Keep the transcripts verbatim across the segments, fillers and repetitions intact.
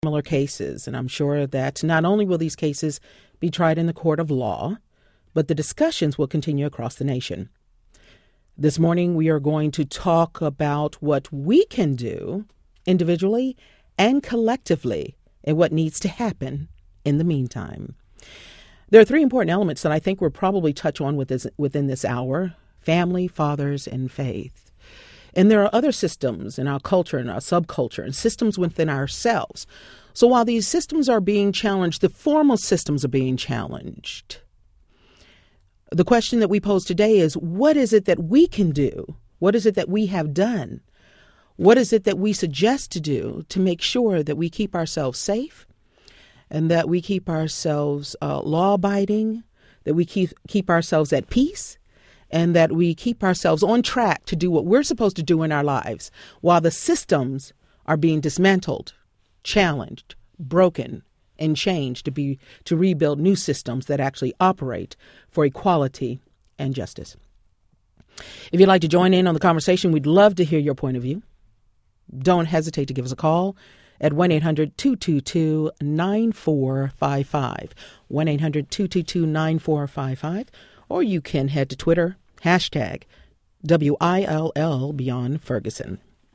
Similar cases, and I'm sure that not only will these cases be tried in the court of law, but the discussions will continue across the nation. This morning, we are going to talk about what we can do individually and collectively and what needs to happen in the meantime. There are three important elements that I think we'll probably touch on with this, within this hour: family, fathers, and faith. And there are other systems in our culture and our subculture and systems within ourselves. So while these systems are being challenged, the formal systems are being challenged. The question that we pose today is, what is it that we can do? What is it that we have done? What is it that we suggest to do to make sure that we keep ourselves safe and that we keep ourselves uh, law-abiding, that we keep, keep ourselves at peace, and that we keep ourselves on track to do what we're supposed to do in our lives while the systems are being dismantled, challenged, broken, and changed to be to rebuild new systems that actually operate for equality and justice. If you'd like to join in on the conversation, we'd love to hear your point of view. Don't hesitate to give us a call at one eight hundred two two two nine four five five, one eight hundred two two two nine four five five, or you can head to Twitter, hashtag W I L L Beyond Ferguson.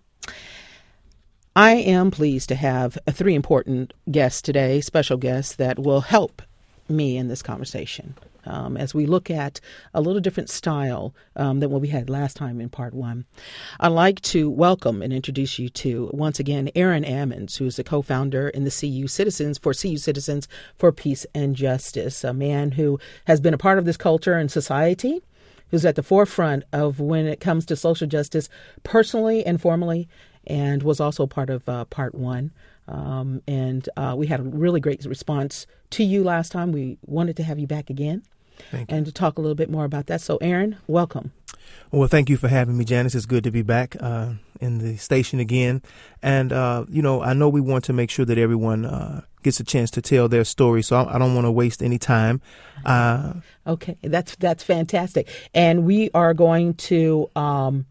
I am pleased to have a three important guests today, special guests that will help me in this conversation um, as we look at a little different style um, than what we had last time in part one. I'd like to welcome and introduce you to, once again, Aaron Ammons, who is the co-founder in the C U Citizens for C U Citizens for Peace and Justice, a man who has been a part of this culture and society, who's at the forefront of when it comes to social justice personally and formally, and was also part of uh, part one. Um, and uh, we had a really great response to you last time. We wanted to have you back again Thank you. and to talk a little bit more about that. So, Aaron, welcome. Well, thank you for having me, Janice. It's good to be back uh, in the station again. And, uh, you know, I know we want to make sure that everyone uh, gets a chance to tell their story, so I, I don't want to waste any time. Uh, okay, that's that's fantastic. And we are going to... Um,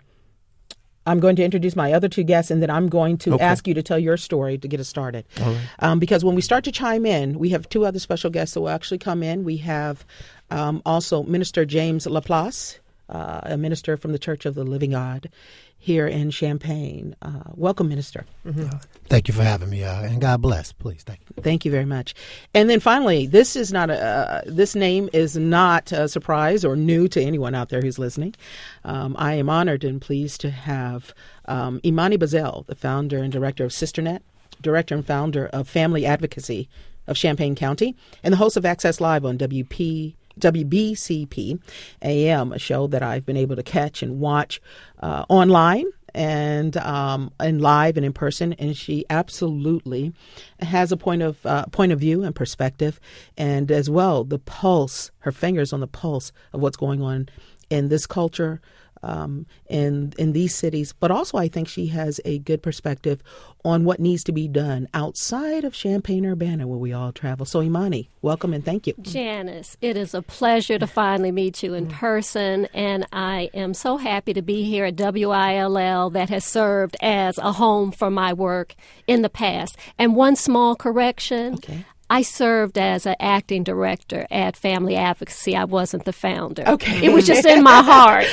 I'm going to introduce my other two guests, and then I'm going to okay. ask you to tell your story to get us started. All right. Um, because when we start to chime in, we have two other special guests that will actually come in. We have um, also Minister James Laplace, uh, a minister from the Church of the Living God here in Champaign. Uh, welcome, Minister. Mm-hmm. Uh, thank you for having me, uh, and God bless. Please, thank you. Thank you very much. And then finally, this is not a uh, this name is not a surprise or new to anyone out there who's listening. Um, I am honored and pleased to have um, Imani Bazell, the founder and director of SisterNet, director and founder of Family Advocacy of Champaign County, and the host of Access Live on W P. W B C P A M, a show that I've been able to catch and watch uh, online and um, and live and in person. And she absolutely has a point of uh, point of view and perspective, and as well the pulse, her fingers on the pulse of what's going on in this culture, um, in in these cities. But also, I think she has a good perspective on what needs to be done outside of Champaign-Urbana, where we all travel. So, Imani, welcome and thank you. Janice, it is a pleasure to finally meet you in person, and I am so happy to be here at W I L L that has served as a home for my work in the past. And one small correction. Okay. I served as an acting director at Family Advocacy. I wasn't the founder. Okay. It was just in my heart.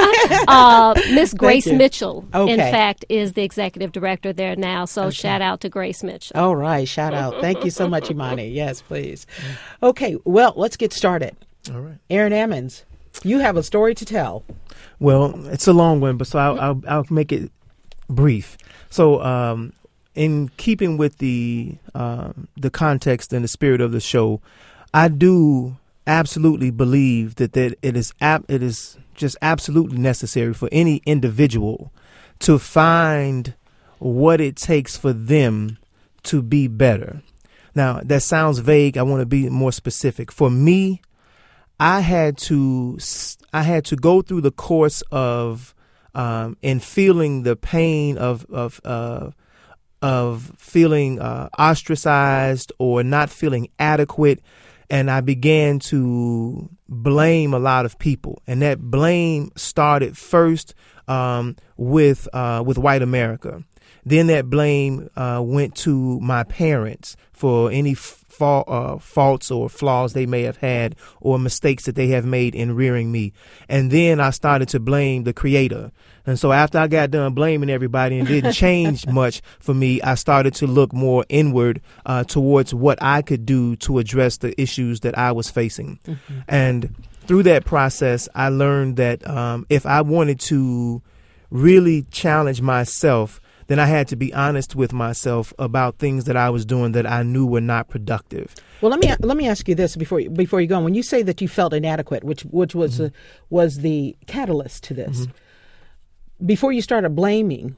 uh, Miss Grace Mitchell, okay. in fact, is the executive director there now. So okay. shout out to Grace Mitchell. All right. Shout out. Thank you so much, Imani. Yes, please. Okay. Well, let's get started. All right. Aaron Ammons, you have a story to tell. Well, it's a long one, but so I'll, I'll, I'll make it brief. So, um, in keeping with the uh, the context and the spirit of the show, I do absolutely believe that, that it is ab- it is just absolutely necessary for any individual to find what it takes for them to be better. Now, that sounds vague. I want to be more specific. For me, I had to I had to go through the course of um, and feeling the pain of of uh, of feeling uh, ostracized or not feeling adequate. And I began to blame a lot of people. And that blame started first um, with uh, with white America. Then that blame uh, went to my parents for any fa- uh, faults or flaws they may have had or mistakes that they have made in rearing me. And then I started to blame the Creator. And so after I got done blaming everybody and it didn't change much for me, I started to look more inward uh, towards what I could do to address the issues that I was facing. Mm-hmm. And through that process, I learned that um, if I wanted to really challenge myself, then I had to be honest with myself about things that I was doing that I knew were not productive. Well, let me let me ask you this before you, before you go on. When you say that you felt inadequate, which which was mm-hmm. uh, was the catalyst to this, mm-hmm. before you started blaming,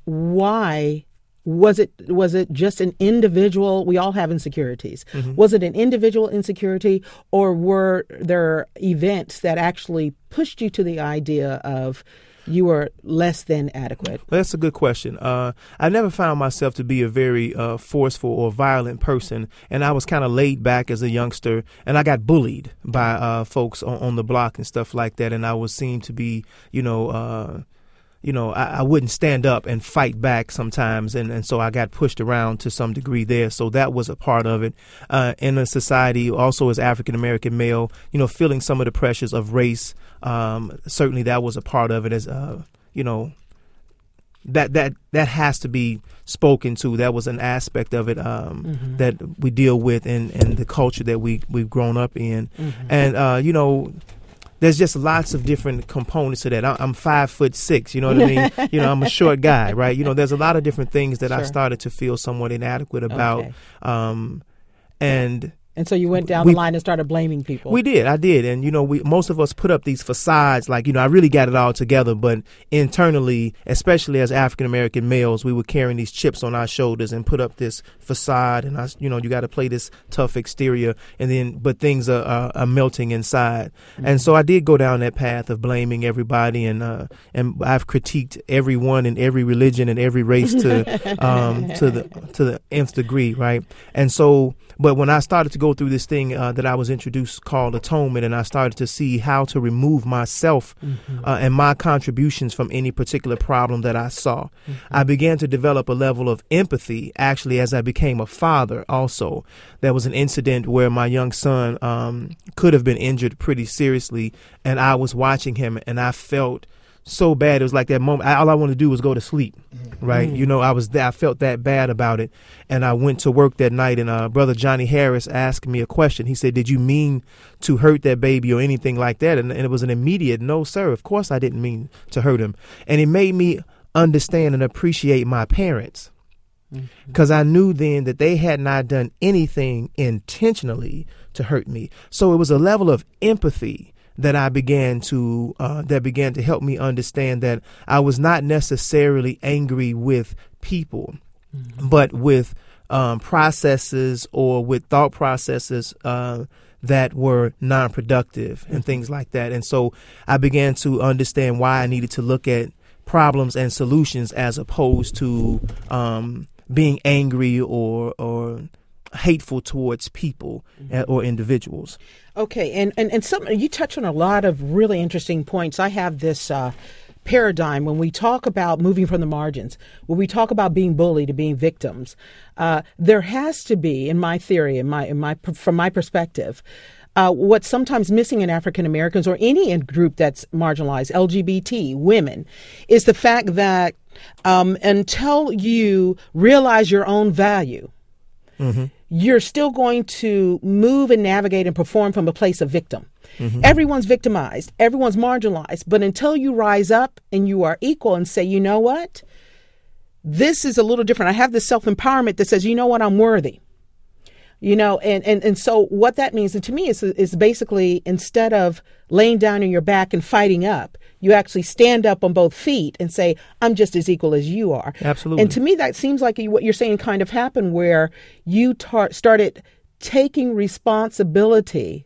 why was it was it just an individual? We all have insecurities. Mm-hmm. Was it an individual insecurity, or were there events that actually pushed you to the idea of you were less than adequate? Well, that's a good question. Uh, I never found myself to be a very uh, forceful or violent person, and I was kind of laid back as a youngster, and I got bullied by uh, folks on, on the block and stuff like that, and I was seen to be, you know, uh, you know, I, I wouldn't stand up and fight back sometimes, and, and so I got pushed around to some degree there. So that was a part of it. Uh, in a society, also as African-American male, you know, feeling some of the pressures of race, um, certainly that was a part of it. As uh, you know, that that that has to be spoken to. That was an aspect of it um, mm-hmm. that we deal with in, in the culture that we we've grown up in, mm-hmm. and uh, you know. There's just lots of different components to that. I'm five foot six, you know what I mean? You know, I'm a short guy, right? You know, there's a lot of different things that sure. I started to feel somewhat inadequate about. Okay. Um, and and so you went down we, the line and started blaming people. We did. I did. And, you know, we most of us put up these facades like, you know, I really got it all together. But internally, especially as African-American males, we were carrying these chips on our shoulders and put up this facade. And, I, you know, you got to play this tough exterior. And then but things are, are, are melting inside. Mm-hmm. And so I did go down that path of blaming everybody. And uh, and I've critiqued everyone in every religion and every race to um, to the to the nth degree. Right. And so but when I started to go through this thing uh, that I was introduced called atonement, and I started to see how to remove myself mm-hmm. uh, and my contributions from any particular problem that I saw, mm-hmm. I began to develop a level of empathy, actually, as I became a father also. There was an incident where my young son um, could have been injured pretty seriously, and I was watching him, and I felt so bad. It was like that moment. I, all I wanted to do was go to sleep, right? Mm. You know, I was there. I felt that bad about it. And I went to work that night, and uh, Brother Johnny Harris asked me a question. He said, did you mean to hurt that baby or anything like that? And, and it was an immediate, no, sir. Of course I didn't mean to hurt him. And it made me understand and appreciate my parents, because mm-hmm. I knew then that they had not done anything intentionally to hurt me. So it was a level of empathy that I began to uh, that began to help me understand that I was not necessarily angry with people, mm-hmm. but with um, processes or with thought processes uh, that were non-productive and things like that. And so I began to understand why I needed to look at problems and solutions as opposed to um, being angry or or hateful towards people mm-hmm. or individuals. Okay, and, and, and some, you touch on a lot of really interesting points. I have this uh, paradigm when we talk about moving from the margins, when we talk about being bullied and being victims, uh, there has to be, in my theory, in my, in my from my perspective, uh, what's sometimes missing in African Americans or any group that's marginalized, L G B T, women, is the fact that um, until you realize your own value, mm-hmm. you're still going to move and navigate and perform from a place of victim. Mm-hmm. Everyone's victimized. Everyone's marginalized. But until you rise up and you are equal and say, you know what? This is a little different. I have this self-empowerment that says, you know what? I'm worthy. You know, and, and, and so what that means, and to me, is, is basically instead of laying down on your back and fighting up, you actually stand up on both feet and say, I'm just as equal as you are. Absolutely. And to me, that seems like what you're saying kind of happened, where you tar- started taking responsibility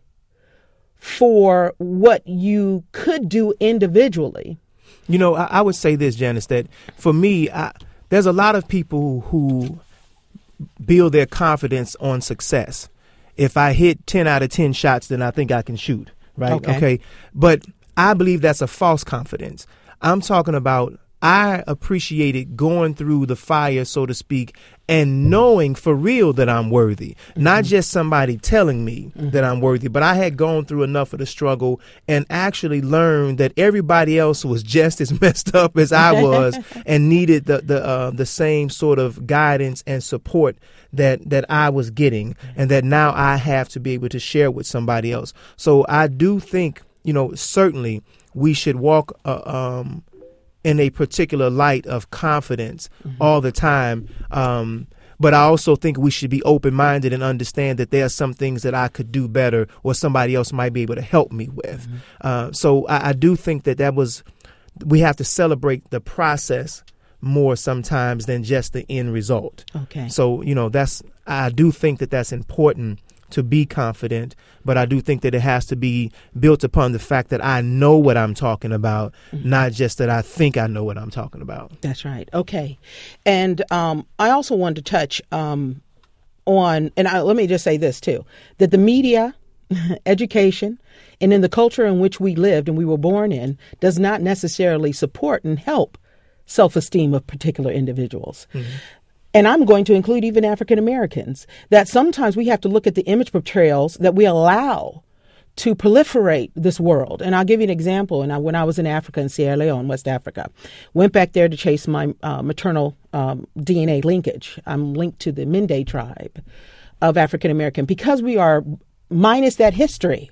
for what you could do individually. You know, I, I would say this, Janice, that for me, I, there's a lot of people who build their confidence on success. If I hit ten out of ten shots, then I think I can shoot. Right. Okay. okay. But I believe that's a false confidence. I'm talking about I appreciated going through the fire, so to speak, and knowing for real that I'm worthy, mm-hmm. not just somebody telling me mm-hmm. that I'm worthy, but I had gone through enough of the struggle and actually learned that everybody else was just as messed up as I was and needed the the uh, the same sort of guidance and support that that I was getting, and that now I have to be able to share with somebody else. So I do think, you know, certainly we should walk uh, um in a particular light of confidence mm-hmm. all the time. Um, but I also think we should be open-minded and understand that there are some things that I could do better or somebody else might be able to help me with. Mm-hmm. Uh, so I, I do think that that was, we have to celebrate the process more sometimes than just the end result. Okay. So, you know, that's, I do think that that's important to be confident, but I do think that it has to be built upon the fact that I know what I'm talking about, mm-hmm. not just that I think I know what I'm talking about. That's right. Okay. And um, I also wanted to touch um, on, and I, let me just say this too, that the media, education, and in the culture in which we lived and we were born in does not necessarily support and help self-esteem of particular individuals. Mm-hmm. And I'm going to include even African Americans, that sometimes we have to look at the image portrayals that we allow to proliferate this world. And I'll give you an example. And I, when I was in Africa, in Sierra Leone, West Africa, went back there to chase my uh, maternal um, D N A linkage. I'm linked to the Mende tribe of African American. Because we are minus that history,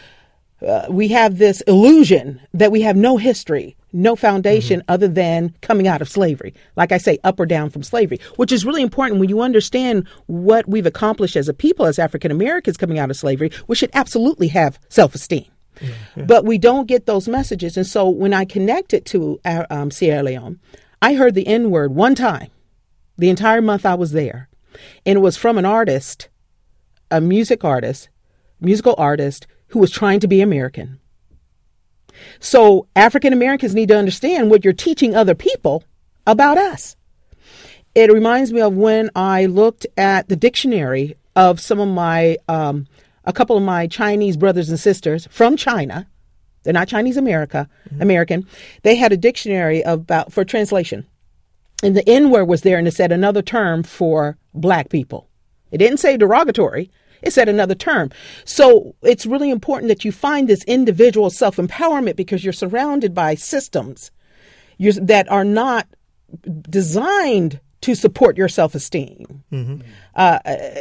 uh, we have this illusion that we have no history, no foundation mm-hmm. other than coming out of slavery. Like I say, up or down from slavery, which is really important when you understand what we've accomplished as a people, as African Americans coming out of slavery. We should absolutely have self-esteem. Yeah, yeah. But we don't get those messages. And so when I connected to uh, um, Sierra Leone, I heard the N-word one time, the entire month I was there. And it was from an artist, a music artist, musical artist who was trying to be American. So African Americans need to understand what you're teaching other people about us. It reminds me of when I looked at the dictionary of some of my, um, a couple of my Chinese brothers and sisters from China. They're not Chinese America, mm-hmm. American. They had a dictionary about for translation. And the N-word was there, and it said another term for black people. It didn't say derogatory. It said another term. So it's really important that you find this individual self-empowerment, because you're surrounded by systems you're, that are not designed to support your self-esteem. Mm-hmm. Uh,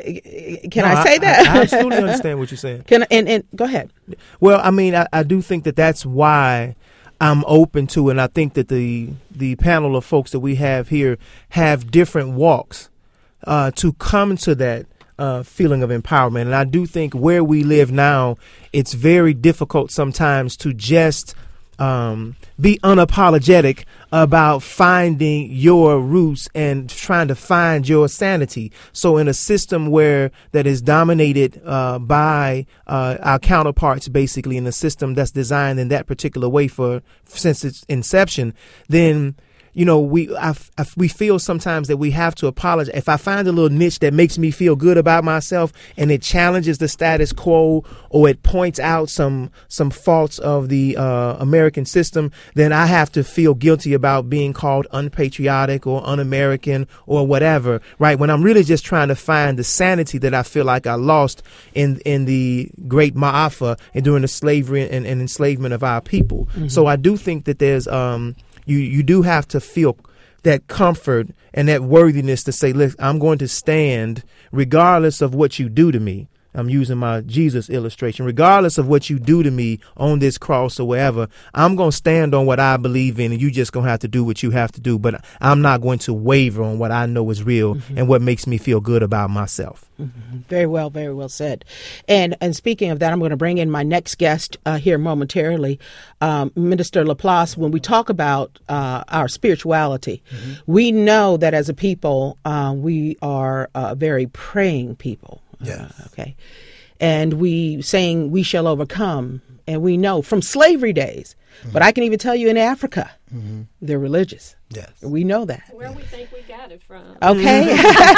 can no, I say I, that? I absolutely understand what you're saying. Can and, and go ahead. Well, I mean, I, I do think that that's why I'm open to, and I think that the the panel of folks that we have here have different walks uh, to come to that Uh, feeling of empowerment. And I do think where we live now, it's very difficult sometimes to just um, be unapologetic about finding your roots and trying to find your sanity. So in a system where that is dominated uh, by uh, our counterparts, basically in a system that's designed in that particular way for since its inception, then you know, we I, I, we feel sometimes that we have to apologize. If I find a little niche that makes me feel good about myself and it challenges the status quo, or it points out some some faults of the uh, American system, then I have to feel guilty about being called unpatriotic or un-American or whatever, right? When I'm really just trying to find the sanity that I feel like I lost in in the great Ma'afa and during the slavery and, and enslavement of our people. Mm-hmm. So I do think that there's um. You you do have to feel that comfort and that worthiness to say, look, I'm going to stand regardless of what you do to me. I'm using my Jesus illustration. Regardless of what you do to me on this cross or wherever, I'm going to stand on what I believe in, and you just going to have to do what you have to do. But I'm not going to waver on what I know is real mm-hmm. and what makes me feel good about myself. Mm-hmm. Very well, very well said. And and speaking of that, I'm going to bring in my next guest uh, here momentarily, um, Minister Laplace. When we talk about uh, our spirituality, mm-hmm. we know that as a people, uh, we are a very praying people. Yes. Uh, okay. And we saying we shall overcome. And we know from slavery days, mm-hmm. but I can even tell you in Africa, mm-hmm. they're religious. Yes. We know that. Where we think we got it from. Okay.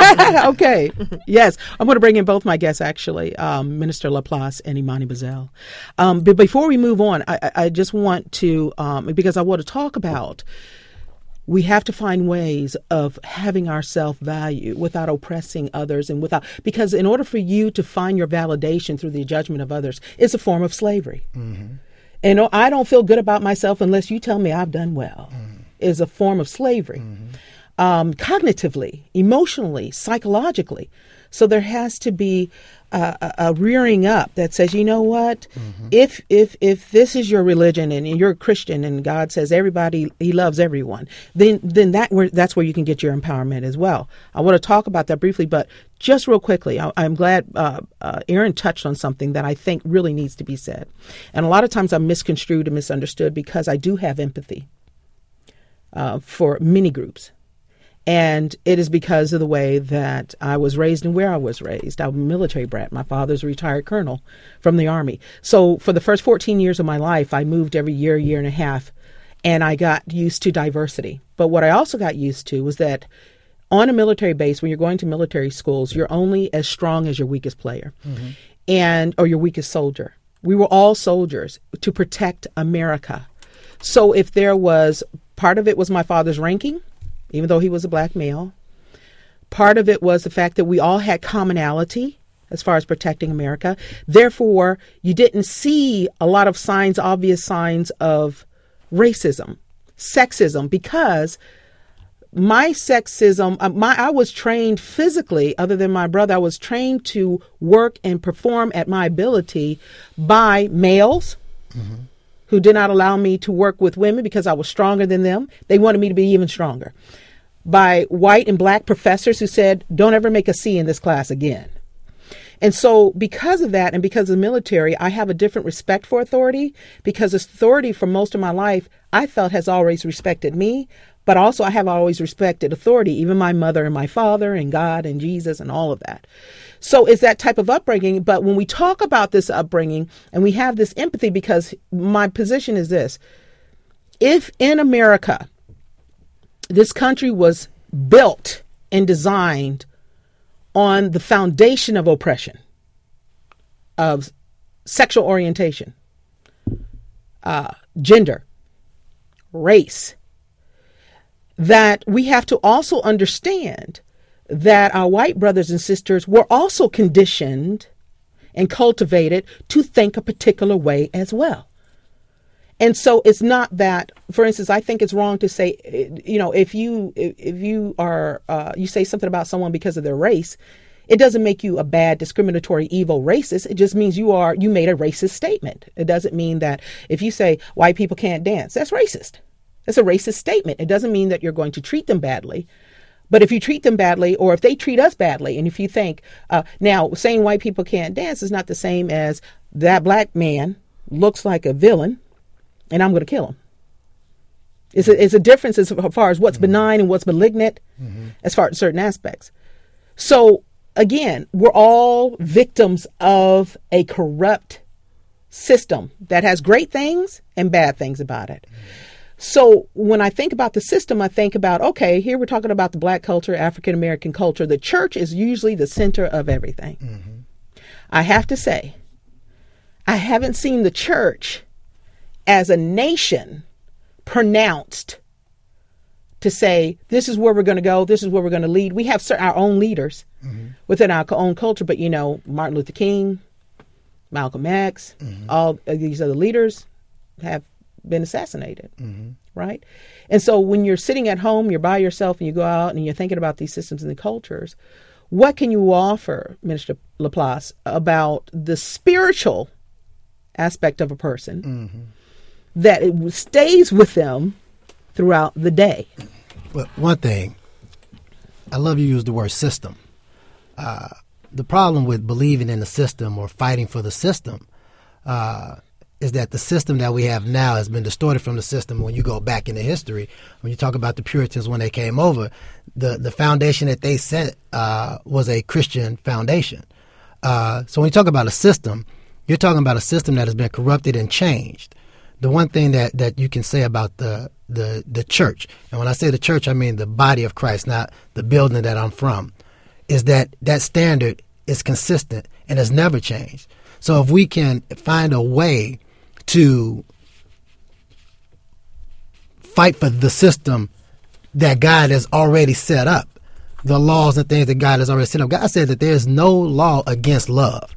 Okay. Yes. I'm going to bring in both my guests, actually, um, Minister Laplace and Imani Bazell. Um, but before we move on, I, I just want to, um, because I want to talk about we have to find ways of having our self-value without oppressing others and without, because in order for you to find your validation through the judgment of others, it's a form of slavery. Mm-hmm. And I don't feel good about myself unless you tell me I've done well, mm-hmm. is a form of slavery, mm-hmm. um, cognitively, emotionally, psychologically. So there has to be uh, a, a rearing up that says, you know what, mm-hmm. if if if this is your religion and you're a Christian and God says everybody, he loves everyone, then then that where that's where you can get your empowerment as well. I want to talk about that briefly, but just real quickly, I, I'm glad uh, uh, Aaron touched on something that I think really needs to be said. And a lot of times I'm misconstrued and misunderstood because I do have empathy uh, for many groups. And it is because of the way that I was raised and where I was raised. I'm a military brat. My father's a retired colonel from the Army. So for the first fourteen years of my life, I moved every year, year and a half, and I got used to diversity. But what I also got used to was that on a military base, when you're going to military schools, you're only as strong as your weakest player, mm-hmm. and or your weakest soldier. We were all soldiers to protect America. So if there was, part of it was my father's ranking, even though he was a black male. Part of it was the fact that we all had commonality as far as protecting America. Therefore, you didn't see a lot of signs, obvious signs of racism, sexism, because my sexism, uh, my I was trained physically, other than my brother, I was trained to work and perform at my ability by males, mm-hmm. who did not allow me to work with women because I was stronger than them. They wanted me to be even stronger. By white and black professors who said, don't ever make a C in this class again. And so because of that and because of the military, I have a different respect for authority, because authority for most of my life, I felt has always respected me. But also I have always respected authority, even my mother and my father and God and Jesus and all of that. So it's that type of upbringing. But when we talk about this upbringing and we have this empathy, because my position is this: if in America, this country was built and designed on the foundation of oppression, of sexual orientation, uh, gender, race, that we have to also understand that our white brothers and sisters were also conditioned and cultivated to think a particular way as well. And so it's not that, for instance, I think it's wrong to say, you know, if you if you are uh, you say something about someone because of their race, it doesn't make you a bad, discriminatory, evil racist. It just means you are you made a racist statement. It doesn't mean that if you say white people can't dance, that's racist. That's a racist statement. It doesn't mean that you're going to treat them badly. But if you treat them badly, or if they treat us badly, and if you think uh, now saying white people can't dance is not the same as that black man looks like a villain and I'm going to kill him. It's a, it's a difference as far as what's mm-hmm. benign and what's malignant, mm-hmm. as far as certain aspects. So again, we're all victims of a corrupt system that has great things and bad things about it. Mm-hmm. So when I think about the system, I think about, okay, here we're talking about the black culture, African American culture. The church is usually the center of everything. Mm-hmm. I have to say, I haven't seen the church as a nation pronounced to say, this is where we're going to go, this is where we're going to lead. We have our own leaders mm-hmm. within our own culture, but, you know, Martin Luther King, Malcolm X, mm-hmm. all of these other leaders have been assassinated, mm-hmm. right? And so when you're sitting at home, you're by yourself and you go out and you're thinking about these systems and the cultures, what can you offer, Minister Laplace, about the spiritual aspect of a person mm-hmm. that it stays with them throughout the day? Well, one thing, I love you use the word system. Uh, the problem with believing in the system or fighting for the system uh, is that the system that we have now has been distorted from the system. When you go back into history, when you talk about the Puritans when they came over, the, the foundation that they set uh, was a Christian foundation. Uh, so when you talk about a system, you're talking about a system that has been corrupted and changed. The one thing that, that you can say about the, the, the church, and when I say the church, I mean the body of Christ, not the building that I'm from, is that that standard is consistent and has never changed. So if we can find a way to fight for the system that God has already set up, the laws and things that God has already set up. God said that there is no law against love.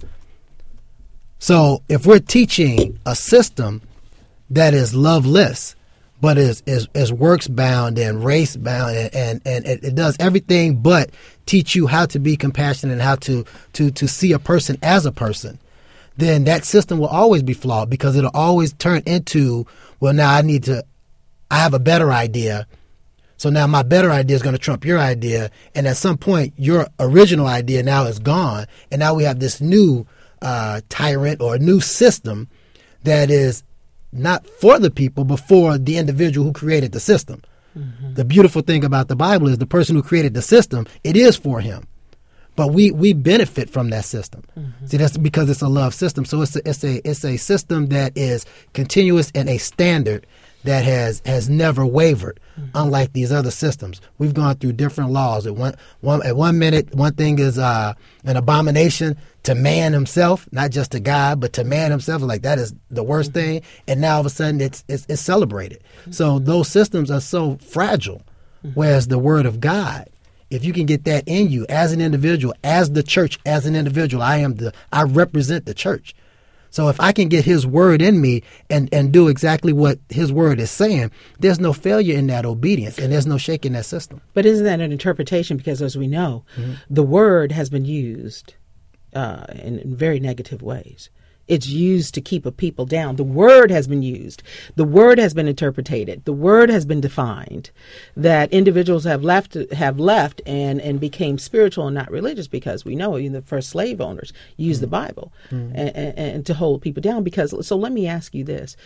So if we're teaching a system that is loveless, but is is, is works bound and race bound, and, and, and it, it does everything but teach you how to be compassionate and how to, to, to see a person as a person, then that system will always be flawed, because it'll always turn into, well, now I need to, I have a better idea. So now my better idea is going to trump your idea. And at some point, your original idea now is gone. And now we have this new uh, tyrant or a new system that is not for the people, but for the individual who created the system. Mm-hmm. The beautiful thing about the Bible is the person who created the system, it is for him. But we, we benefit from that system. Mm-hmm. See, that's because it's a love system. So it's a, it's a it's a system that is continuous and a standard that has has never wavered. Mm-hmm. Unlike these other systems, we've gone through different laws. At one one at one minute, one thing is uh, an abomination to man himself, not just to God, but to man himself. Like that is the worst mm-hmm. thing. And now all of a sudden, it's it's, it's celebrated. Mm-hmm. So those systems are so fragile. Mm-hmm. Whereas the Word of God, if you can get that in you as an individual, as the church, as an individual, I am the, I represent the church. So if I can get his word in me and, and do exactly what his word is saying, there's no failure in that obedience, and there's no shaking that system. But isn't that an interpretation? Because as we know, mm-hmm. the word has been used uh, in, in very negative ways. It's used to keep a people down. The word has been used. The word has been interpreted. The word has been defined. That individuals have left, have left, and, and became spiritual and not religious, because we know even the first slave owners used mm-hmm. the Bible mm-hmm. and, and, and to hold people down. Because so let me ask you this: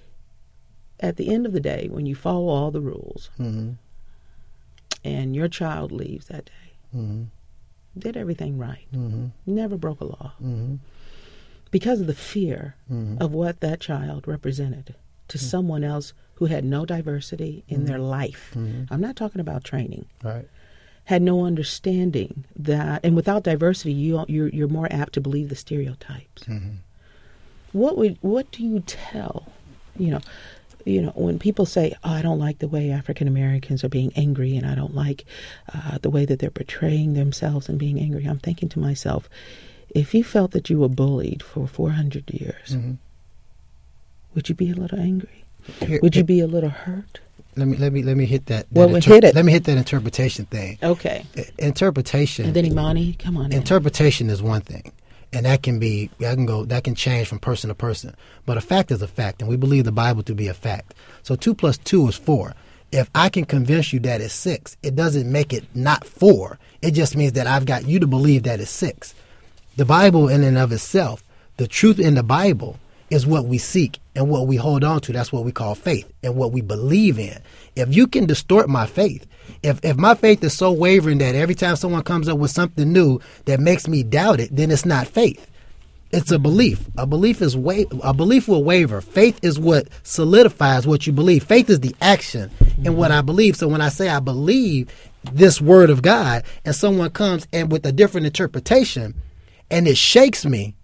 at the end of the day, when you follow all the rules, mm-hmm. and your child leaves that day, mm-hmm. did everything right, mm-hmm. never broke a law. Mm-hmm. Because of the fear mm-hmm. of what that child represented to mm-hmm. someone else who had no diversity in mm-hmm. their life. Mm-hmm. I'm not talking about training. Right. Had no understanding that, and without diversity, you you're, you're more apt to believe the stereotypes. Mm-hmm. What would what do you tell? You know, you know when people say, "Oh, I don't like the way African Americans are being angry, and I don't like uh, the way that they're portraying themselves and being angry." I'm thinking to myself, if you felt that you were bullied for four hundred years, mm-hmm. would you be a little angry? Here, would you be a little hurt? Let me let me let me hit that. that well, inter- hit it. Let me hit that interpretation thing. Okay. I- interpretation. And then Imani, come on. Interpretation in. is one thing, and that can be that can go that can change from person to person. But a fact is a fact, and we believe the Bible to be a fact. So two plus two is four. If I can convince you that it's six, it doesn't make it not four. It just means that I've got you to believe that it's six. The Bible in and of itself, the truth in the Bible is what we seek and what we hold on to. That's what we call faith and what we believe in. If you can distort my faith, if if my faith is so wavering that every time someone comes up with something new that makes me doubt it, then it's not faith. It's a belief. A belief is wa- a belief will waver. Faith is what solidifies what you believe. Faith is the action mm-hmm. in what I believe. So when I say I believe this word of God, and someone comes and with a different interpretation, and it shakes me,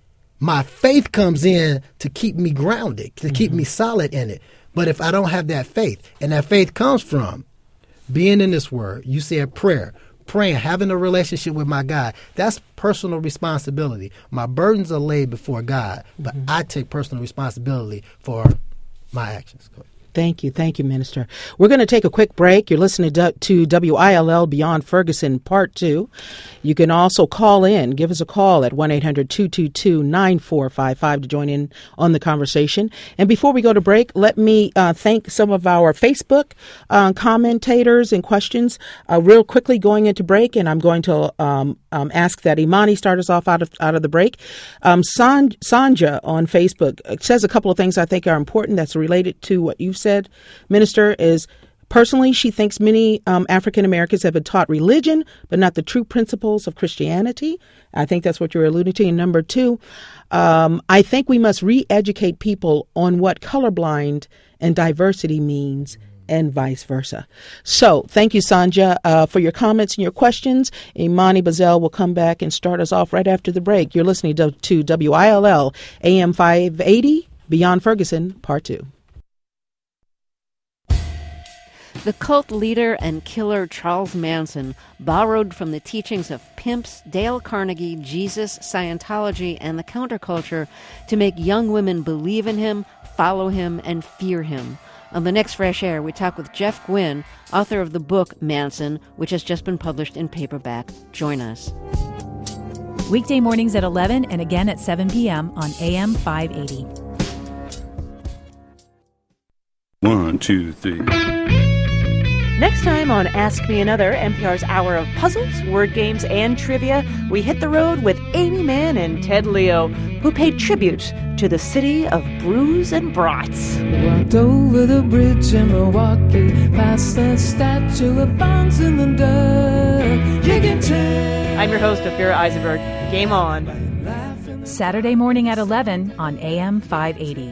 my faith comes in to keep me grounded, to mm-hmm. keep me solid in it. But if I don't have that faith, and that faith comes from being in this word, you said prayer, praying, having a relationship with my God, that's personal responsibility. My burdens are laid before God, but mm-hmm. I take personal responsibility for my actions. Go ahead. Thank you. Thank you, Minister. We're going to take a quick break. You're listening to W I L L Beyond Ferguson Part two. You can also call in. Give us a call at one eight hundred two two two nine four five five to join in on the conversation. And before we go to break, let me uh, thank some of our Facebook uh, commentators and questions uh, real quickly going into break. And I'm going to um, um, ask that Imani start us off out of out of the break. Um, San- Sanja on Facebook says a couple of things I think are important that's related to what you've said, Minister, is personally, she thinks many um, African Americans have been taught religion, but not the true principles of Christianity. I think that's what you're alluding to. And number two, um, I think we must re-educate people on what colorblind and diversity means, and vice versa. So thank you, Sanja, uh, for your comments and your questions. Imani Bazell will come back and start us off right after the break. You're listening to, to W I L L A M five eighty Beyond Ferguson, Part two. The cult leader and killer Charles Manson borrowed from the teachings of pimps, Dale Carnegie, Jesus, Scientology, and the counterculture to make young women believe in him, follow him, and fear him. On the next Fresh Air, we talk with Jeff Gwynne, author of the book Manson, which has just been published in paperback. Join us. Weekday mornings at eleven and again at seven p.m. on A M five eighty. One, two, three. Next time on Ask Me Another, N P R's hour of puzzles, word games, and trivia, we hit the road with Amy Mann and Ted Leo, who paid tribute to the city of brews and brats. Walked over the bridge in Milwaukee, past the statue of Bonds in the dirt. You can tell. I'm your host, Ophira Eisenberg. Game on. Saturday morning at eleven on A M five eighty.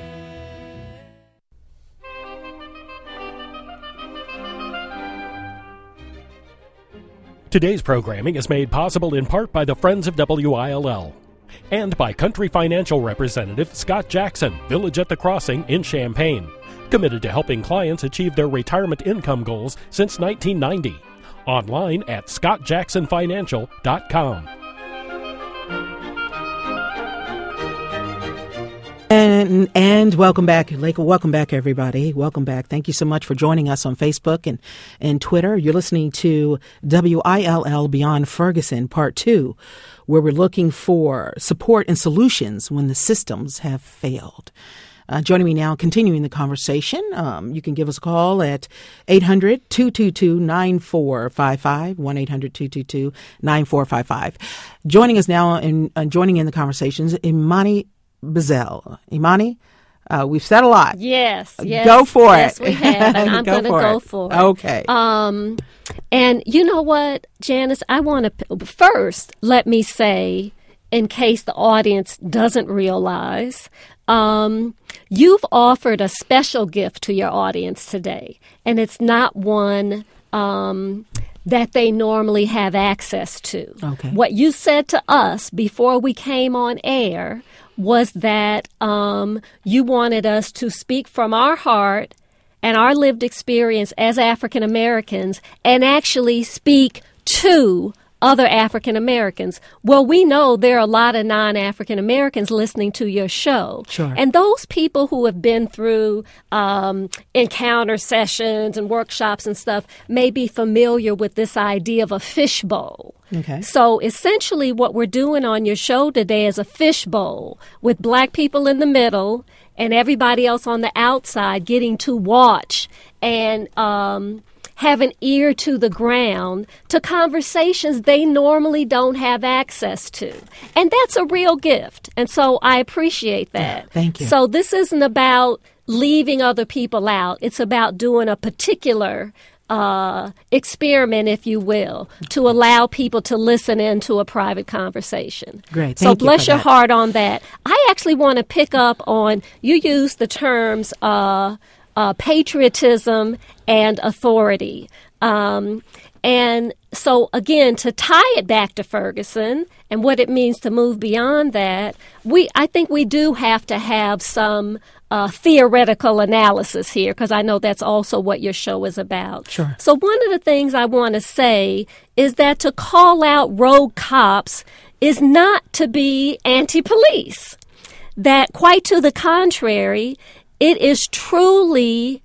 Today's programming is made possible in part by the Friends of W I L L and by Country Financial Representative Scott Jackson, Village at the Crossing in Champaign, committed to helping clients achieve their retirement income goals since nineteen ninety. Online at scott jackson financial dot com. And, and welcome back, Lake. Welcome back, everybody. Welcome back. Thank you so much for joining us on Facebook and, and Twitter. You're listening to W I L L Beyond Ferguson, Part two, where we're looking for support and solutions when the systems have failed. Uh, joining me now, continuing the conversation, um, you can give us a call at eight hundred, two two two, nine four five five, one eight hundred, two two two, nine four five five. Joining us now and uh, joining in the conversations, Imani Bazell. Imani, uh, we've said a lot. Yes, yes. Go for yes, it. Yes, we have, and I'm going to go for it. Okay. Um, and you know what, Janice, I want to, first, let me say, in case the audience doesn't realize, um, you've offered a special gift to your audience today, and it's not one um, that they normally have access to. Okay. What you said to us before we came on air was that um, you wanted us to speak from our heart and our lived experience as African Americans and actually speak to other African Americans. Well, we know there are a lot of non-African Americans listening to your show. Sure. And those people who have been through um, encounter sessions and workshops and stuff may be familiar with this idea of a fishbowl. Okay. So essentially what we're doing on your show today is a fishbowl with black people in the middle and everybody else on the outside getting to watch and um, have an ear to the ground to conversations they normally don't have access to. And that's a real gift. And so I appreciate that. Yeah, thank you. So this isn't about leaving other people out. It's about doing a particular uh, experiment, if you will, to allow people to listen into a private conversation. Great. So Thank you bless for your that. heart on that. I actually want to pick up on, you use the terms uh, uh, patriotism and authority. Um, and so, again, to tie it back to Ferguson and what it means to move beyond that, we I think we do have to have some uh, theoretical analysis here, because I know that's also what your show is about. Sure. So one of the things I want to say is that to call out rogue cops is not to be anti-police. That quite to the contrary, it is truly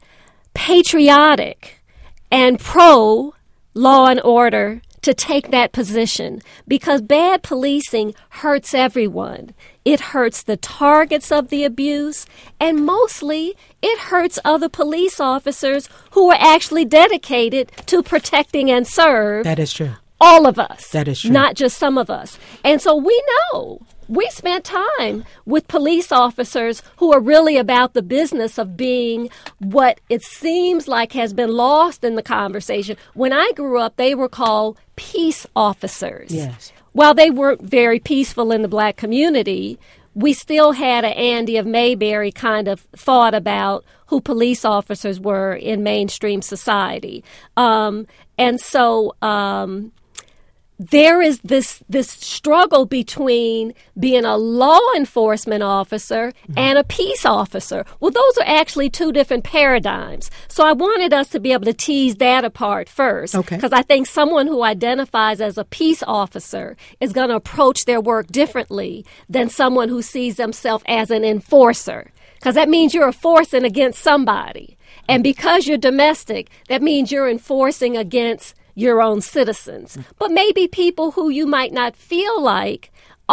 patriotic and pro law and order to take that position, because bad policing hurts everyone. It hurts the targets of the abuse, and mostly it hurts other police officers who are actually dedicated to protecting and serve That is true. all of us. That is true. Not just some of us. And so we know. We spent time with police officers who are really about the business of being what it seems like has been lost in the conversation. When I grew up, they were called peace officers. Yes. While they weren't very peaceful in the black community, we still had an Andy of Mayberry kind of thought about who police officers were in mainstream society. Um, and so... Um, there is this this struggle between being a law enforcement officer mm-hmm. and a peace officer. Well, those are actually two different paradigms. So I wanted us to be able to tease that apart first. Okay. Because I think someone who identifies as a peace officer is going to approach their work differently than someone who sees themselves as an enforcer. Because that means you're enforcing against somebody. And because you're domestic, that means you're enforcing against your own citizens, but maybe people who you might not feel like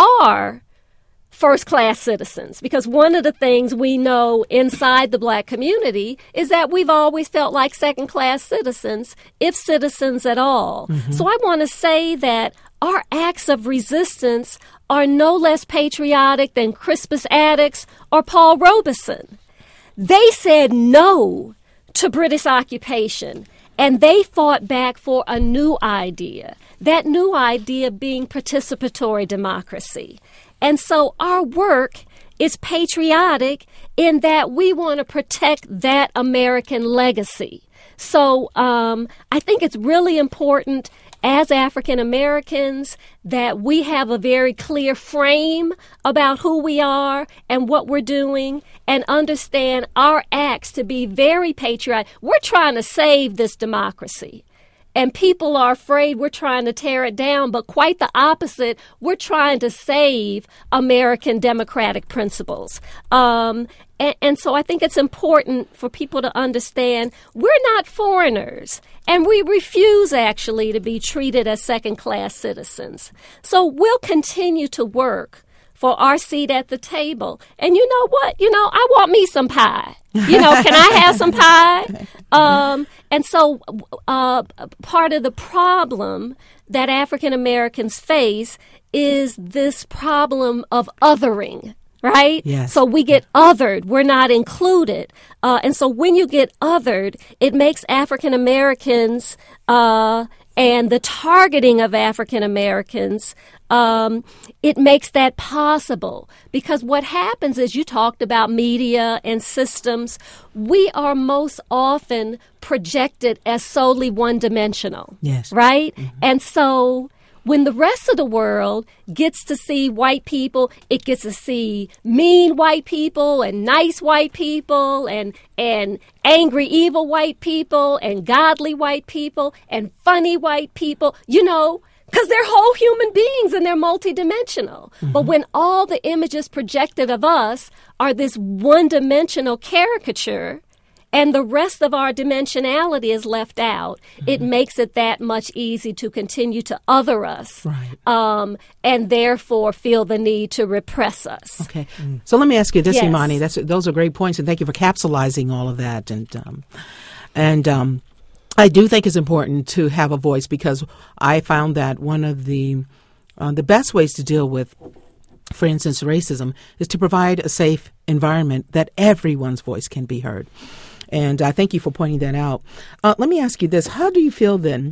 are first-class citizens. Because one of the things we know inside the black community is that we've always felt like second-class citizens, if citizens at all. Mm-hmm. So I want to say that our acts of resistance are no less patriotic than Crispus Attucks or Paul Robeson. They said no to British occupation. And they fought back for a new idea, that new idea being participatory democracy. And so our work is patriotic in that we want to protect that American legacy. So um, I think it's really important as African Americans that we have a very clear frame about who we are and what we're doing and understand our acts to be very patriotic. We're trying to save this democracy. And people are afraid we're trying to tear it down, but quite the opposite. We're trying to save American democratic principles. Um, and, and so I think it's important for people to understand we're not foreigners, and we refuse actually to be treated as second-class citizens. So we'll continue to work for our seat at the table. And you know what? You know, I want me some pie. You know, can I have some pie? Um, and so uh, part of the problem that African Americans face is this problem of othering, right? Yes. So we get othered. We're not included. Uh, and so when you get othered, it makes African Americans uh, and the targeting of African Americans, um, it makes that possible. Because what happens is, you talked about media and systems, we are most often projected as solely one-dimensional. Yes. Right? Mm-hmm. And so when the rest of the world gets to see white people, it gets to see mean white people and nice white people and and angry, evil white people and godly white people and funny white people, you know, because they're whole human beings and they're multidimensional. Mm-hmm. But when all the images projected of us are this one-dimensional caricature, and the rest of our dimensionality is left out, mm-hmm. it makes it that much easy to continue to other us, right. um, and therefore feel the need to repress us. Okay. Mm. So let me ask you this, yes. Imani. That's, those are great points, and thank you for capsulizing all of that. And um, and um, I do think it's important to have a voice, because I found that one of the uh, the best ways to deal with, for instance, racism, is to provide a safe environment that everyone's voice can be heard. And I thank you for pointing that out. Uh, let me ask you this. How do you feel then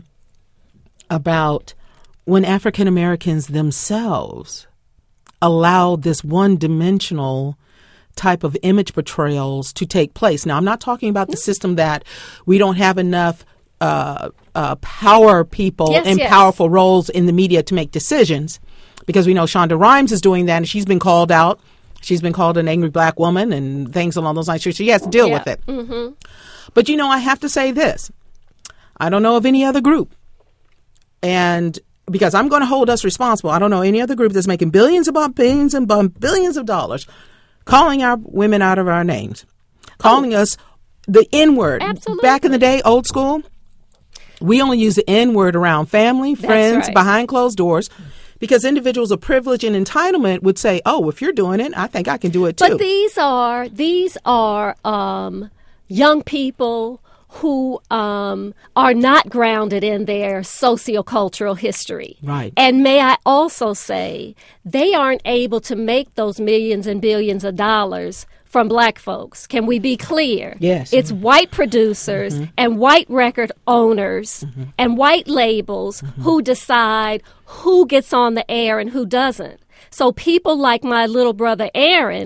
about when African Americans themselves allow this one-dimensional type of image portrayals to take place? Now, I'm not talking about the system that we don't have enough uh, uh, power people yes, in yes. powerful roles in the media to make decisions, because we know Shonda Rhimes is doing that, and she's been called out. She's been called an angry black woman and things along those lines. So she has to deal yeah. with it. Mm-hmm. But, you know, I have to say this. I don't know of any other group. And because I'm going to hold us responsible, I don't know any other group that's making billions upon billions and billions of dollars calling our women out of our names, calling oh. us the N-word. Absolutely. Back in the day, old school, we only use the N-word around family, friends, right. behind closed doors. Because individuals of privilege and entitlement would say, "Oh, if you're doing it, I think I can do it too." But these are these are um, young people who um, are not grounded in their sociocultural history. Right. And may I also say, they aren't able to make those millions and billions of dollars from black folks. Can we be clear? Yes. It's white producers mm-hmm. and white record owners mm-hmm. and white labels mm-hmm. who decide who gets on the air and who doesn't. So people like my little brother Aaron,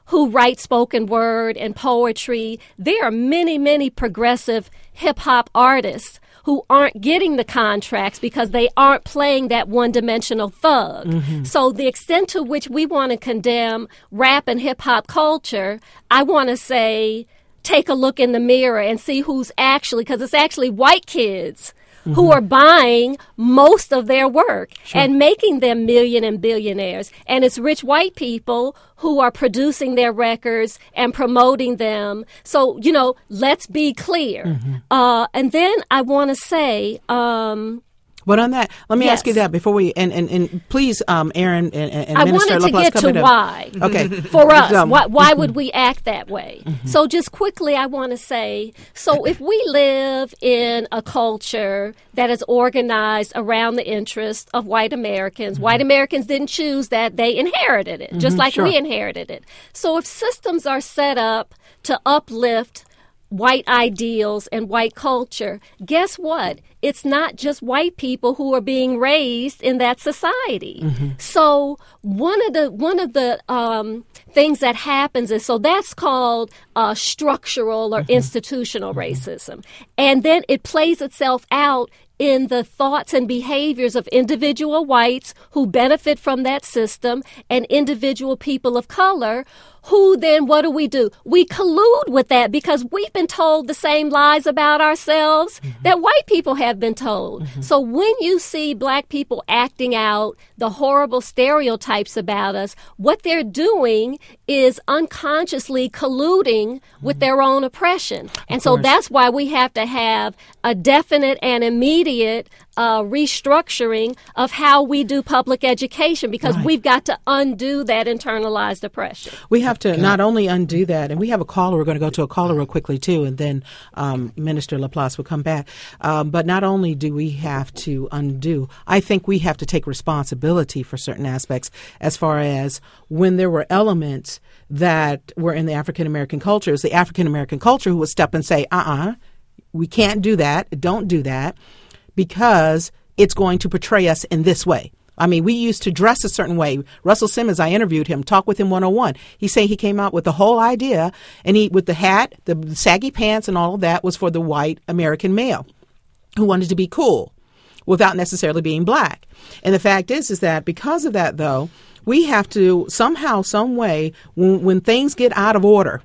who write spoken word and poetry. There are many, many progressive hip-hop artists who aren't getting the contracts because they aren't playing that one-dimensional thug. Mm-hmm. So the extent to which we want to condemn rap and hip-hop culture, I want to say, take a look in the mirror and see who's actually, because it's actually white kids mm-hmm. who are buying most of their work sure. and making them million and billionaires. And it's rich white people who are producing their records and promoting them. So, you know, let's be clear. Mm-hmm. Uh, and then I want to say... Um, But on that, let me yes. ask you that before we, and, and, and please, um, Aaron and, and I Minister wanted to LaPlace, get to why. Okay. For us, um, why, why would we act that way? Mm-hmm. So just quickly, I want to say, so if we live in a culture that is organized around the interest of white Americans, mm-hmm. white Americans didn't choose that, they inherited it, mm-hmm, just like sure. we inherited it. So if systems are set up to uplift white ideals and white culture, guess what? It's not just white people who are being raised in that society. Mm-hmm. So one of the one of the um, things that happens is, so that's called uh, structural or mm-hmm. institutional mm-hmm. racism. And then it plays itself out in the thoughts and behaviors of individual whites who benefit from that system and individual people of color who then, what do we do? We collude with that because we've been told the same lies about ourselves mm-hmm. that white people have been told. Mm-hmm. So when you see black people acting out the horrible stereotypes about us, what they're doing is unconsciously colluding mm-hmm. with their own oppression. And so that's why we have to have a definite and immediate uh, restructuring of how we do public education because right. we've got to undo that internalized oppression. We have to not only undo that, and we have a caller. We're going to go to a caller real quickly, too, and then um, Minister LaPlace will come back. Um, but not only do we have to undo, I think we have to take responsibility for certain aspects as far as when there were elements that were in the African-American culture. It's the African-American culture who would step and say, uh-uh, we can't do that, don't do that, because it's going to portray us in this way. I mean, we used to dress a certain way. Russell Simmons, I interviewed him, Talk With Him one oh one. He said he came out with the whole idea, and he with the hat, the saggy pants, and all of that was for the white American male who wanted to be cool without necessarily being black. And the fact is, is that because of that, though, we have to somehow, some way, when, when things get out of order,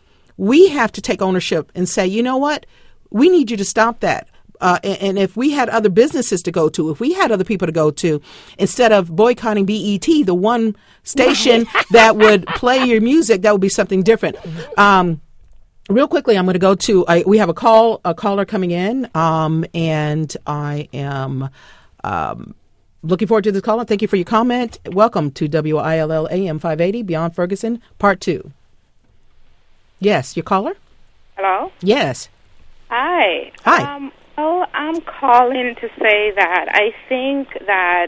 we have to take ownership and say, you know what? We need you to stop that. Uh, and, and if we had other businesses to go to, if we had other people to go to, instead of boycotting B E T, the one station that would play your music, that would be something different. Um, real quickly, I'm going to go to, I, we have a call, a caller coming in, um, and I am um, looking forward to this caller. Thank you for your comment. Welcome to W I L L A M five eighty, Beyond Ferguson, Part two. Yes, your caller? Hello? Yes. Hi. Hi. Um, well, I'm calling to say that I think that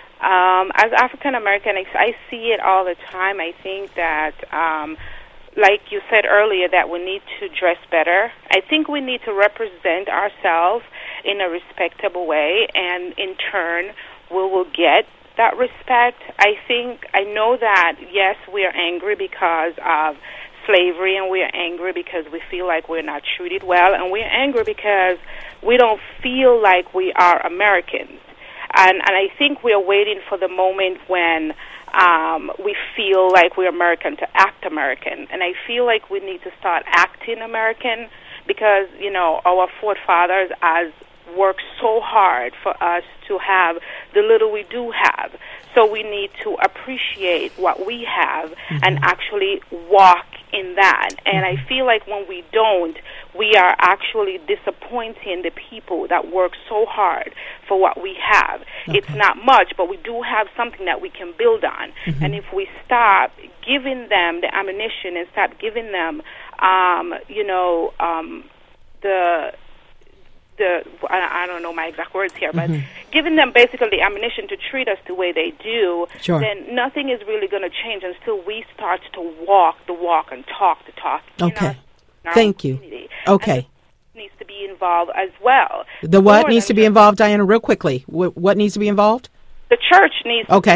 um, as African American, I see it all the time. I think that, um, like you said earlier, that we need to dress better. I think we need to represent ourselves in a respectable way, and in turn, we will get that respect. I think, I know that, yes, we are angry because of slavery, and we're angry because we feel like we're not treated well, and we're angry because we don't feel like we are Americans. And, and I think we're waiting for the moment when um, we feel like we're American to act American. And I feel like we need to start acting American because, you know, our forefathers has worked so hard for us to have the little we do have. So we need to appreciate what we have mm-hmm. and actually walk in that. And I feel like when we don't, we are actually disappointing the people that work so hard for what we have. Okay. It's not much, but we do have something that we can build on. Mm-hmm. And if we stop giving them the ammunition and stop giving them, um, you know, um, the... the I don't know my exact words here, but mm-hmm. giving them basically the ammunition to treat us the way they do, sure. then nothing is really going to change until we start to walk the walk and talk the talk. Okay. In our, in our Thank you. community. Okay. And needs to be involved as well. The what More needs to be just, involved, Diana, real quickly? What, what needs to be involved? The church needs okay. to be involved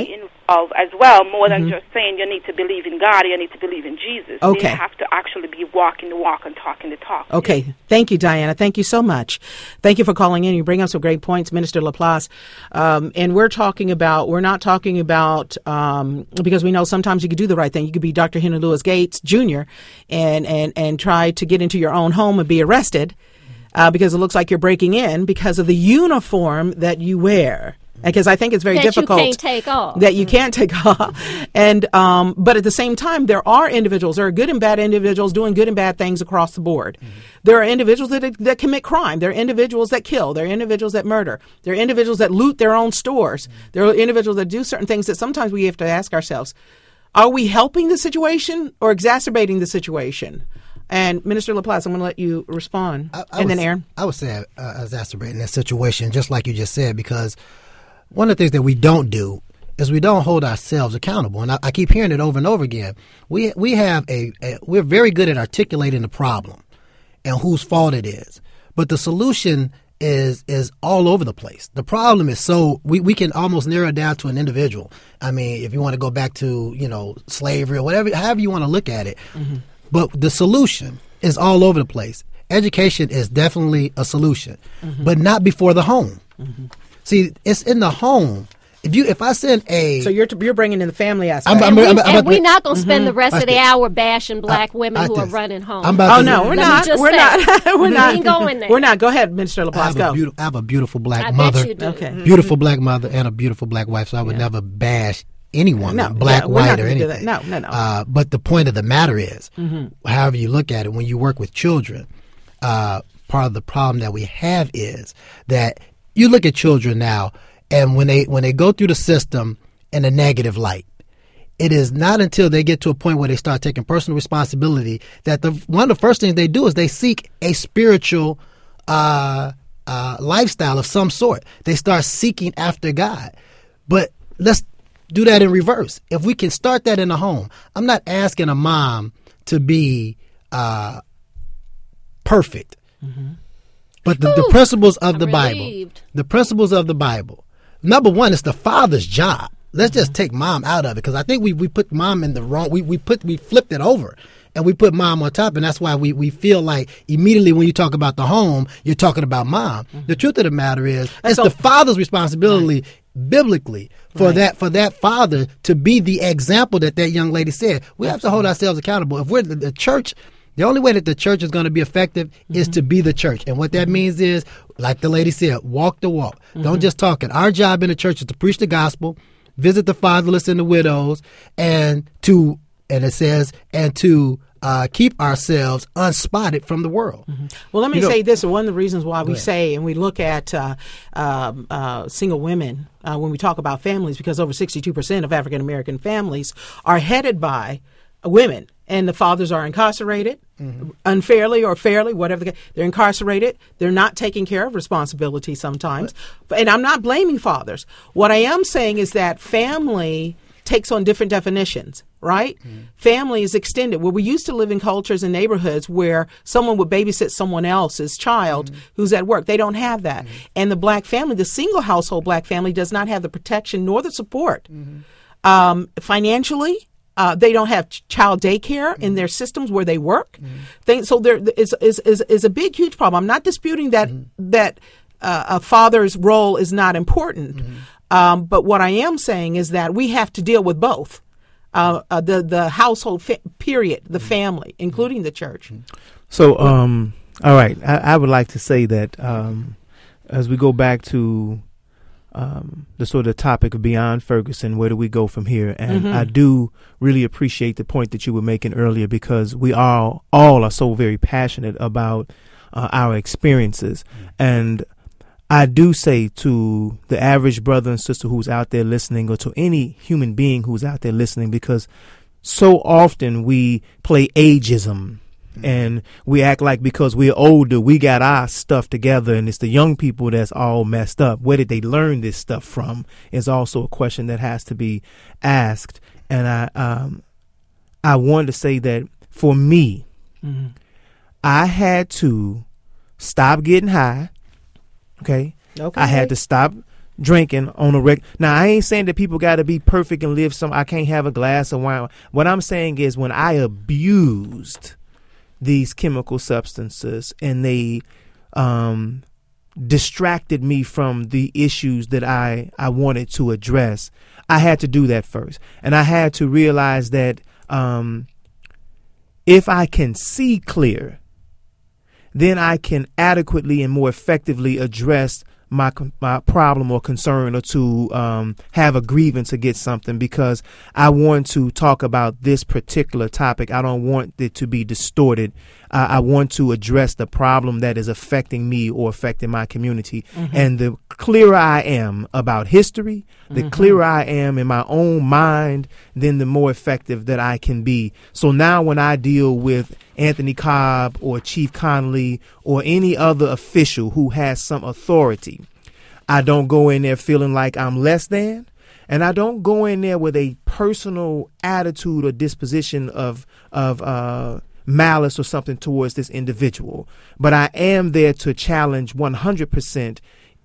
of as well, more than Mhm. just saying you need to believe in God, you need to believe in Jesus. Okay. They have to actually be walking the walk and talking the talk. Okay. Thank you, Diana. Thank you so much. Thank you for calling in. You bring up some great points, Minister Laplace. Um, and we're talking about, we're not talking about, um, because we know sometimes you could do the right thing. You could be Doctor Henry Louis Gates Junior and, and, and try to get into your own home and be arrested uh, because it looks like you're breaking in because of the uniform that you wear. Because I think it's very that difficult you can't take off. that you can't take off, and um, but at the same time, there are individuals. There are good and bad individuals doing good and bad things across the board. Mm-hmm. There are individuals that that commit crime. There are individuals that kill. There are individuals that murder. There are individuals that loot their own stores. Mm-hmm. There are individuals that do certain things that sometimes we have to ask ourselves: are we helping the situation or exacerbating the situation? And Minister Laplace, I'm going to let you respond, I, I and would, then Aaron. I would say uh, exacerbating that situation, just like you just said, because one of the things that we don't do is we don't hold ourselves accountable. And I, I keep hearing it over and over again. We we have a, a we're very good at articulating the problem and whose fault it is. But the solution is is all over the place. The problem is so we, we can almost narrow it down to an individual. I mean, if you want to go back to, you know, slavery or whatever, however you want to look at it. Mm-hmm. But the solution is all over the place. Education is definitely a solution, mm-hmm. but not before the home. Mm-hmm. See, it's in the home. If you, if I send a, so you're t- you're bringing in the family aspect, I'm, I'm, I'm, I'm, and we're not going to mm-hmm. spend the rest of the hour bashing black I, women I who just, are running home. I'm about oh to no, we're not. We're not. we're not. We ain't going there. We're not. Go ahead, Minister Laplace. I Go. Be- I have a beautiful black I mother, bet you do. Okay. Mm-hmm. beautiful black mother, and a beautiful black wife. So I would yeah. never bash anyone, no, black, yeah, white, or anything. No, no, no. Uh, but the point of the matter is, mm-hmm. however you look at it, when you work with children, uh, part of the problem that we have is that you look at children now, and when they when they go through the system in a negative light, it is not until they get to a point where they start taking personal responsibility that the one of the first things they do is they seek a spiritual uh, uh, lifestyle of some sort. They start seeking after God. But let's do that in reverse. If we can start that in the home, I'm not asking a mom to be uh, perfect, mm-hmm. but the, the principles of I'm the relieved. Bible, the principles of the Bible. Number one, it's the father's job. Let's just take mom out of it, because I think we, we put mom in the wrong. We we put we flipped it over, and we put mom on top, and that's why we, we feel like immediately when you talk about the home, you're talking about mom. Mm-hmm. The truth of the matter is, that's it's so, the father's responsibility. Right. Biblically, for right. that for that father to be the example that that young lady said. We have to hold ourselves accountable. If we're the, the church, the only way that the church is going to be effective mm-hmm. is to be the church. And what that mm-hmm. means is, like the lady said, walk the walk. Mm-hmm. Don't just talk it. Our job in the church is to preach the gospel, visit the fatherless and the widows, and to and it says and to Uh, keep ourselves unspotted from the world. Mm-hmm. Well, let me you say know, this. One of the reasons why we ahead. say and we look at uh, um, uh, single women uh, when we talk about families, because over sixty-two percent of African American families are headed by women, and the fathers are incarcerated mm-hmm. unfairly or fairly, whatever the case. They're incarcerated. They're not taking care of responsibility sometimes. But, and I'm not blaming fathers. What I am saying is that family takes on different definitions, right? Mm-hmm. Family is extended. Well, we used to live in cultures and neighborhoods where someone would babysit someone else's child mm-hmm. who's at work. They don't have that. Mm-hmm. And the black family, the single household black family, does not have the protection nor the support. Mm-hmm. Um, financially, uh, they don't have ch- child daycare mm-hmm. in their systems where they work. Mm-hmm. Things, so there is, is, is, is a big, huge problem. I'm not disputing that, mm-hmm. that uh, a father's role is not important. Mm-hmm. Um, but what I am saying is that we have to deal with both, uh, uh, the the household fa- period, the family, including the church. So, um, all right, I, I would like to say that um, as we go back to um, the sort of topic of Beyond Ferguson, where do we go from here? And mm-hmm. I do really appreciate the point that you were making earlier, because we all all are so very passionate about uh, our experiences. Mm-hmm. And I do say to the average brother and sister who's out there listening, or to any human being who's out there listening, because so often we play ageism mm-hmm. and we act like because we're older, we got our stuff together, and it's the young people that's all messed up. Where did they learn this stuff from is also a question that has to be asked. And I, um, I wanted to say that for me, mm-hmm. I had to stop getting high. Okay. Okay. I had to stop drinking on a reg. Now, I ain't saying that people got to be perfect and live some. I can't have a glass of wine. What I'm saying is when I abused these chemical substances and they um, distracted me from the issues that I, I wanted to address, I had to do that first. And I had to realize that um, if I can see clear, then I can adequately and more effectively address my my problem or concern, or to um, have a grievance against something, because I want to talk about this particular topic. I don't want it to be distorted. Uh, I want to address the problem that is affecting me or affecting my community. Mm-hmm. And the clearer I am about history, the mm-hmm. clearer I am in my own mind, then the more effective that I can be. So now when I deal with Anthony Cobb or Chief Connolly or any other official who has some authority, I don't go in there feeling like I'm less than. And I don't go in there with a personal attitude or disposition of of uh, malice or something towards this individual. But I am there to challenge one hundred percent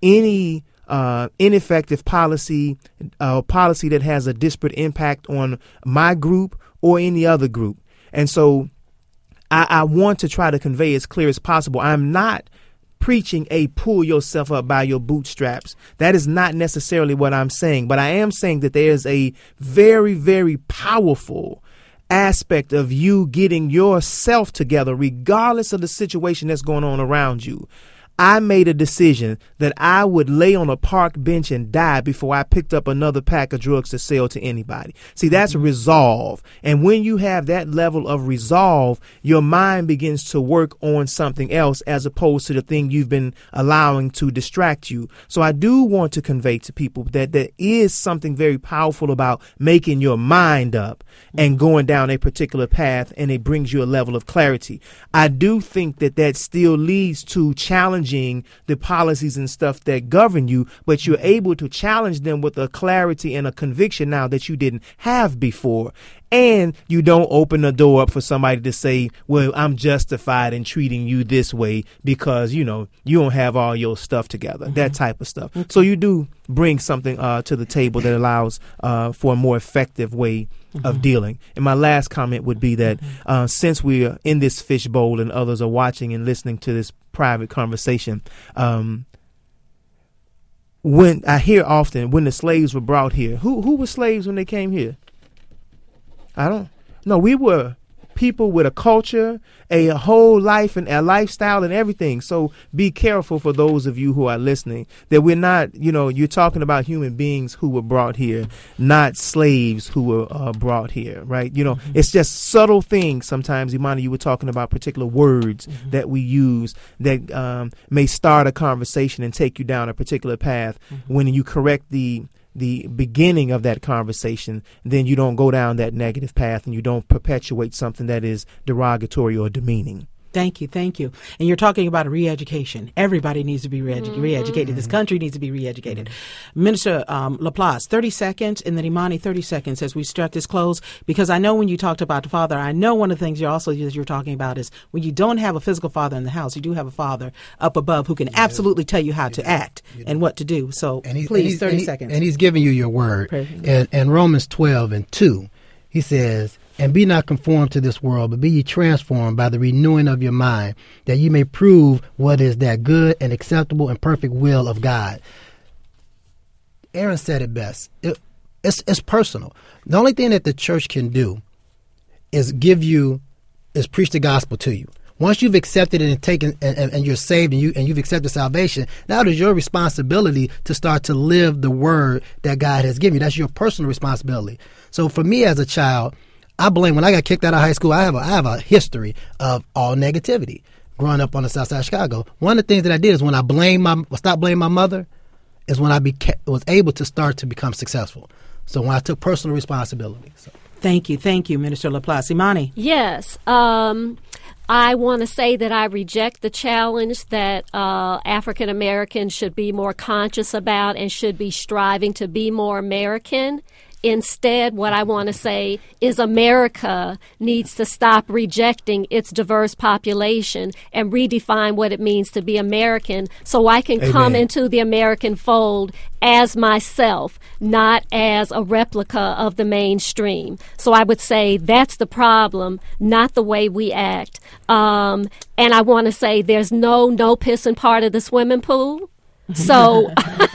any uh, ineffective policy, uh, policy that has a disparate impact on my group or any other group. And so I, I want to try to convey as clear as possible. I'm not preaching a pull yourself up by your bootstraps. That is not necessarily what I'm saying, but I am saying that there's a very, very powerful aspect of you getting yourself together, regardless of the situation that's going on around you. I made a decision that I would lay on a park bench and die before I picked up another pack of drugs to sell to anybody. See, that's mm-hmm. resolve. And when you have that level of resolve, your mind begins to work on something else as opposed to the thing you've been allowing to distract you. So I do want to convey to people that there is something very powerful about making your mind up and going down a particular path, and it brings you a level of clarity. I do think that that still leads to challenging the policies and stuff that govern you, but you're able to challenge them with a clarity and a conviction now that you didn't have before. And you don't open the door up for somebody to say, well, I'm justified in treating you this way because, you know, you don't have all your stuff together, mm-hmm. that type of stuff. Mm-hmm. So you do bring something uh, to the table that allows uh, for a more effective way mm-hmm. of dealing. And my last comment would be that mm-hmm. uh, since we are in this fishbowl and others are watching and listening to this private conversation, um, when I hear often when the slaves were brought here, who who were slaves when they came here? I don't know. We were people with a culture, a, a whole life and a lifestyle and everything. So be careful for those of you who are listening that we're not, you know, you're talking about human beings who were brought here, not slaves who were uh, brought here. Right. You know, mm-hmm. it's just subtle things. Sometimes, Imani, you were talking about particular words mm-hmm. that we use that um, may start a conversation and take you down a particular path. Mm-hmm. When you correct the the beginning of that conversation, then you don't go down that negative path and you don't perpetuate something that is derogatory or demeaning. Thank you. Thank you. And you're talking about re-education. Everybody needs to be re-edu- mm-hmm. re-educated. This country needs to be re-educated. Mm-hmm. Minister um, Laplace, thirty seconds, and then Imani, thirty seconds as we start this close, because I know when you talked about the father, I know one of the things you're also you're talking about is when you don't have a physical father in the house, you do have a father up above who can yeah. absolutely tell you how to act yeah. and what to do. So and he, please, and thirty and he, seconds. And he's giving you your word. And, and Romans twelve and two, he says, and be not conformed to this world, but be ye transformed by the renewing of your mind, that ye may prove what is that good and acceptable and perfect will of God. Aaron said it best. It, it's, it's personal. The only thing that the church can do is give you, is preach the gospel to you. Once you've accepted it and taken and, and, and you're saved and you and you've accepted salvation, now it is your responsibility to start to live the word that God has given you. That's your personal responsibility. So for me as a child, I blame, when I got kicked out of high school, I have a, I have a history of all negativity growing up on the south side of Chicago. One of the things that I did is when I blame my, stopped blaming my mother, is when I beca- was able to start to become successful. So when I took personal responsibility. So. Thank you. Thank you, Minister Laplace. Imani. Yes. Um, I want to say that I reject the challenge that uh, African Americans should be more conscious about and should be striving to be more American. Instead, what I want to say is America needs to stop rejecting its diverse population and redefine what it means to be American, so I can Amen. Come into the American fold as myself, not as a replica of the mainstream. So I would say that's the problem, not the way we act. Um, and I want to say there's no no pissing part of the swimming pool. So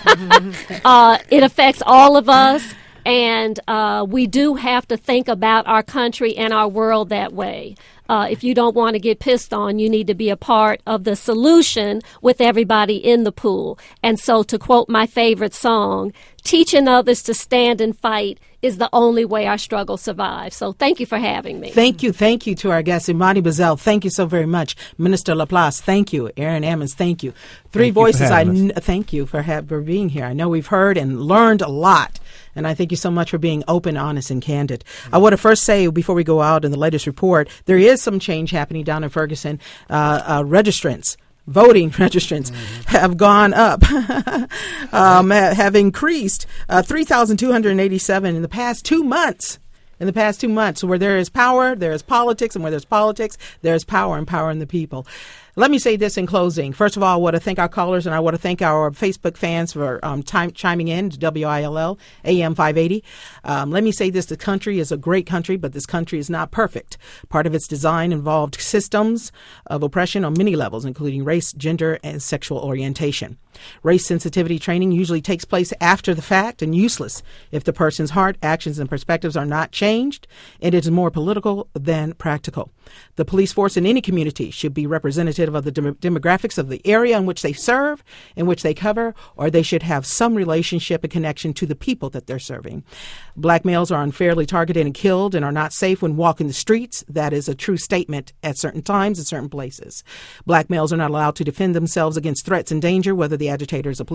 uh, it affects all of us. And uh, we do have to think about our country and our world that way. Uh, if you don't want to get pissed on, you need to be a part of the solution with everybody in the pool. And so, to quote my favorite song, teaching others to stand and fight is the only way our struggle survives. So thank you for having me. Thank you. Thank you to our guest, Imani Bazell. Thank you so very much. Minister Laplace, thank you. Aaron Ammons, thank you. Three thank voices, you I n- thank you for, ha- for being here. I know we've heard and learned a lot. And I thank you so much for being open, honest, and candid. Mm-hmm. I want to first say, before we go out in the latest report, there is some change happening down in Ferguson. Uh, uh, registrants, voting registrants mm-hmm. have gone up, um, have increased uh, three thousand two hundred eighty-seven in the past two months. In the past two months, where there is power, there is politics, and where there's politics, there's power, and power in the people. Let me say this in closing. First of all, I want to thank our callers, and I want to thank our Facebook fans for um, time, chiming in to W I L L A M five eighty. Um, let me say this. The country is a great country, but this country is not perfect. Part of its design involved systems of oppression on many levels, including race, gender, and sexual orientation. Race sensitivity training usually takes place after the fact and useless if the person's heart, actions, and perspectives are not changed, and it is more political than practical. The police force in any community should be representative of the dem- demographics of the area in which they serve, in which they cover, or they should have some relationship and connection to the people that they're serving. Black males are unfairly targeted and killed and are not safe when walking the streets. That is a true statement at certain times and certain places. Black males are not allowed to defend themselves against threats and danger, whether the agitator is a